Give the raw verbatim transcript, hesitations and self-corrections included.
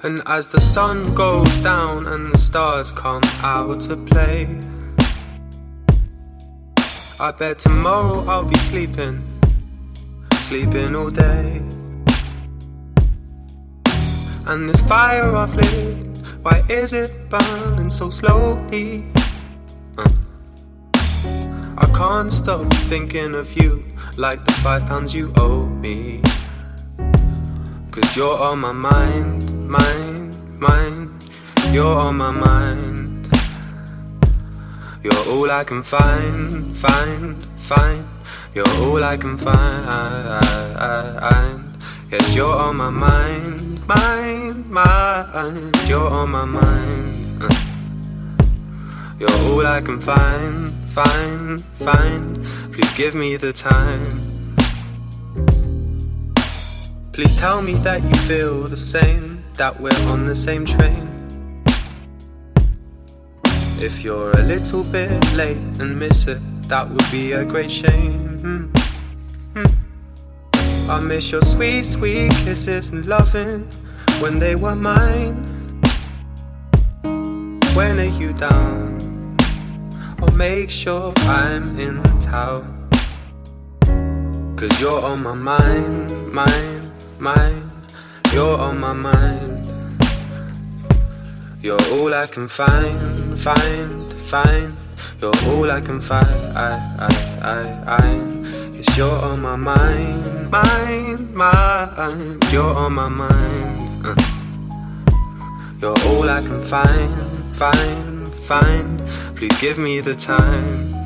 And as the sun goes down and the stars come out to play, I bet tomorrow I'll be sleeping, sleeping all day. And this fire I've lit, why is it burning so slowly? Uh. I can't stop thinking of you, like the five pounds you owe me. Cause you're on my mind, mind, mind. You're on my mind. You're all I can find, find, find. You're all I can find. Yes, you're on my mind, mind, mind. You're on my mind. You're all I can find, find, find. Please give me the time. Please tell me that you feel the same, that we're on the same train. If you're a little bit late and miss it, that would be a great shame. Mm-hmm. I miss your sweet, sweet kisses and loving when they were mine. When are you down? I'll make sure I'm in town. Cause you're on my mind, mind, mind. You're on my mind. You're all I can find, find, find. You're all I can find, I, I, I, I. Yes, you're on my mind, mind, mind. You're on my mind. Uh. You're all I can find, find, find. Please give me the time.